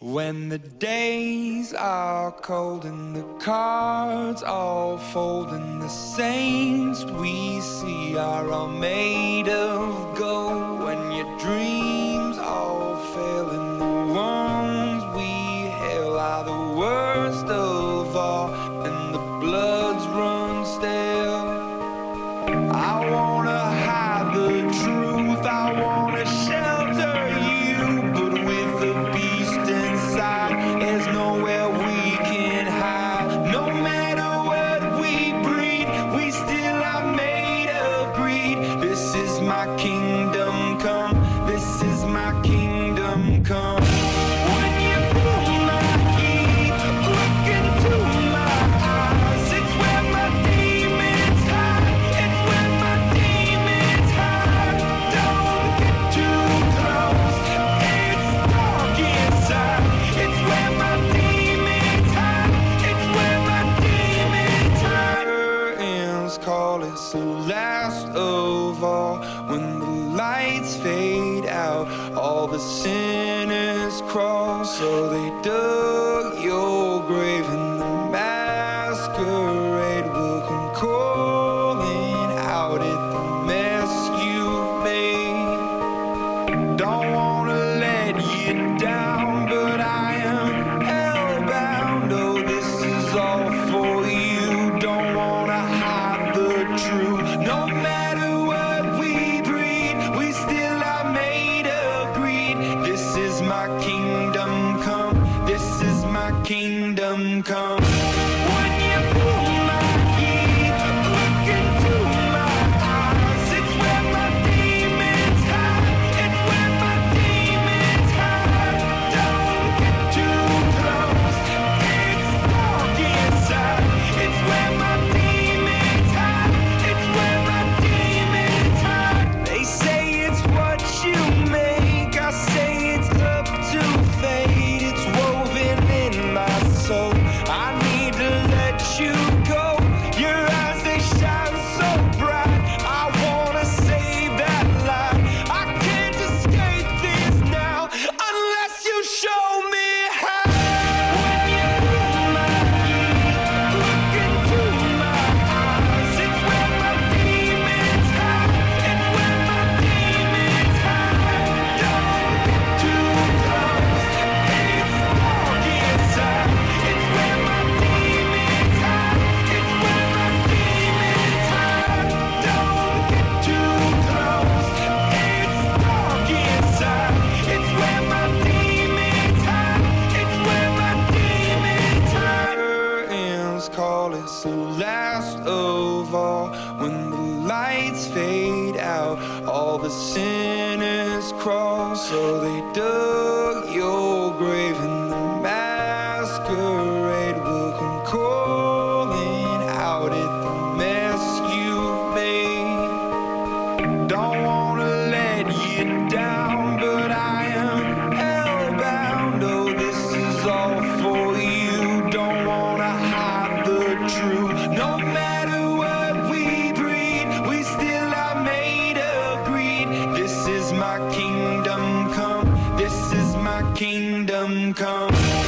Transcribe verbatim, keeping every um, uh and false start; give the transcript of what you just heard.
When the days are cold and the cards all fold and the saints we see are all made of gold, when your dreams all fail and the ones we hail are the worst of all and the bloods run stale, I wanna hide the truth, I wanna shelter you, but with the beast inside, there's nowhere we can hide. No matter what we breed, we still are made of greed. This is my kingdom come, this is my kingdom come. When you pull my key, look into my eyes, it's where my demons hide, it's where my demons hide. Don't get too close, it's dark inside, it's where my demons hide, it's where my demons hide. Curtains call, it's the last of all. When the lights fade out, all the sinners crawl. So they dug your grave and the masquerade will come calling out at the mess you've made. Don't wanna let you down, but I am hellbound. Oh, this is all for you. Don't wanna hide the truth. No matter what we breed, we still are made of greed. This is my kingdom come, this is my kingdom come. When you pull my key, look into my eyes, it's where my demons hide, it's where my demons hide. Don't get too close, it's dark inside, it's where my demons hide, it's where my demons hide. They say it's what you make, I say it's up to fate. It's woven in my soul, I need to let you go. Your eyes, they shine so bright, I wanna save that light. I can't escape this now unless you show me how. When you pull my key, look into my eyes, it's where my demons hide, it's where my demons hide. Don't get too close, it's dark inside, it's where my demons hide, it's where my demons hide. Don't get too close, it's dark inside, it's where my demons hide, it's where my demons hide. Curtains call, it's the last of all. When the lights fade out, all the sinners crawl. So they dug your grave and the masquerade will come calling out at the mess you've made. Don't wanna let you down, but I am hellbound. Oh, this is all for you. Don't wanna hide the truth. No matter what we breed, we still are made of greed. This is my kingdom come, this is my kingdom come.